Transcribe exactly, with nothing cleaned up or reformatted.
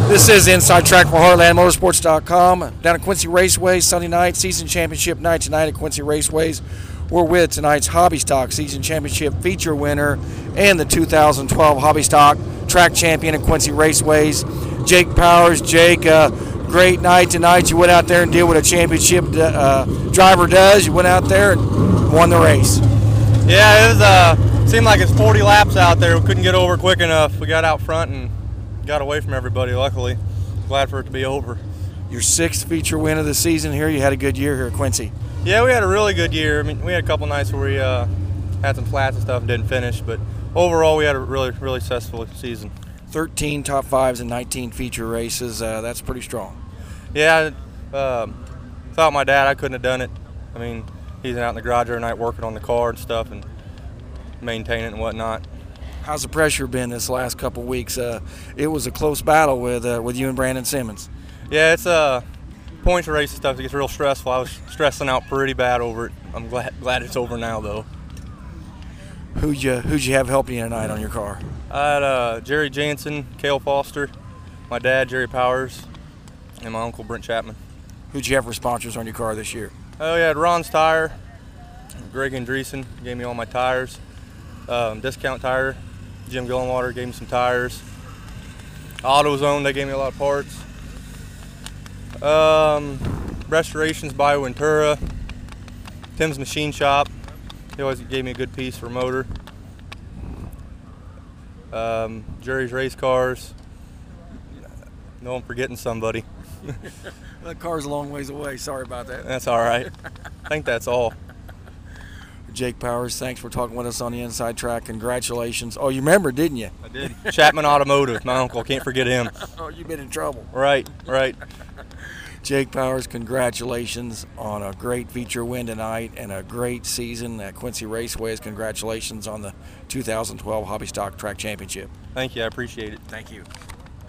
This is Inside Track for Heartland Motorsports dot com. Down at Quincy Raceway, Sunday night, season championship night tonight at Quincy Raceways. We're with tonight's Hobby Stock season championship feature winner and the two thousand twelve Hobby Stock track champion at Quincy Raceways, Jake Powers. Jake, uh, great night tonight. You went out there and did what a championship uh, driver does. You went out there and won the race. Yeah, it was. Uh, seemed like it's forty laps out there. We couldn't get over quick enough. We got out front and got away from everybody, luckily. Glad for it to be over. Your sixth feature win of the season here. You had a good year here at Quincy. Yeah, we had a really good year. I mean, we had a couple nights where we uh, had some flats and stuff and didn't finish, but overall we had a really, really successful season. thirteen top fives and nineteen feature races. Uh, that's pretty strong. Yeah, I um, thought my dad, I couldn't have done it. I mean, he's out in the garage every night working on the car and stuff and maintaining it and whatnot. How's the pressure been this last couple weeks? Uh, it was a close battle with uh, with you and Brandon Simmons. Yeah, it's a uh, points race and stuff. It gets real stressful. I was stressing out pretty bad over it. I'm glad glad it's over now, though. Who'd you who'd you have helping you tonight on your car? I had uh, Jerry Jansen, Cale Foster, my dad Jerry Powers, and my uncle Brent Chapman. Who'd you have for sponsors on your car this year? Oh, yeah, Ron's Tire, Greg Andreessen gave me all my tires. Um, Discount Tire, Jim Gillenwater gave me some tires. AutoZone, they gave me a lot of parts. Um, Restorations by Ventura, Tim's Machine Shop, he always gave me a good piece for a motor. Um, Jerry's Race Cars, no, I'm forgetting somebody. That car's a long ways away, sorry about that. That's all right. I think that's all. Jake Powers, thanks for talking with us on the Inside Track. Congratulations. Oh, you remember, didn't you? I did. Chapman Automotive, my uncle, can't forget him. Oh, you've been in trouble. Right, right. Jake Powers, congratulations on a great feature win tonight and a great season at Quincy Raceways. Congratulations on the two thousand twelve Hobby Stock Track Championship. Thank you, I appreciate it. Thank you.